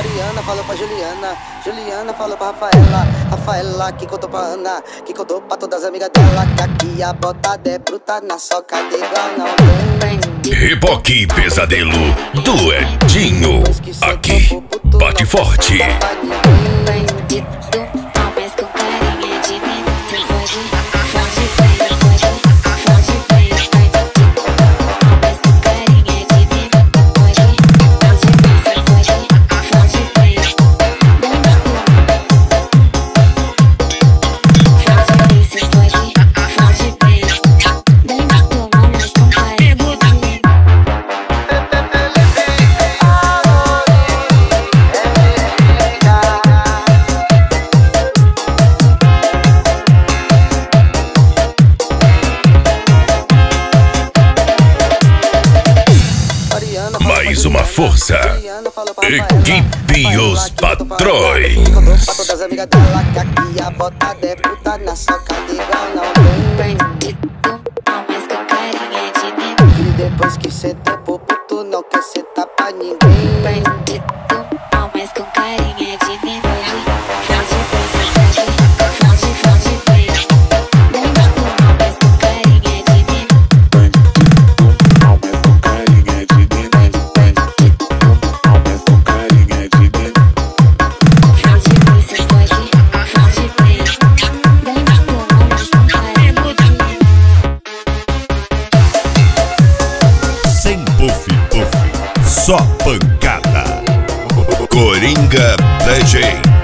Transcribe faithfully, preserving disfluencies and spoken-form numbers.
Mariana falou pra Juliana, Juliana falou pra Rafaela, Rafaela que contou pra Ana, que contou pra todas as amigas dela, que aqui a botada é bruta na soca de igual não tem. Reboque Pesadelo do Edinho, aqui, bate forte. Mais uma força, equipe Os Patrões. Todas as amigas dela, que aqui a botada é bruta na soca de igual não tem. Bandido, mas com carinha de neném. E depois que cê topou, tu não quer sentar pra ninguém. Bandido, mas com carinha de neném. Foge, foge, foge, foge, foge, foge. Bandido, mas com carinha de neném. Bandido, mas com carinha de neném. Bandido, mas com carinha de neném. Foge, foge, foge, foge, foge. Bandido, mas com carinha de neném. Sem puff puff, só pancada. Coringa D J.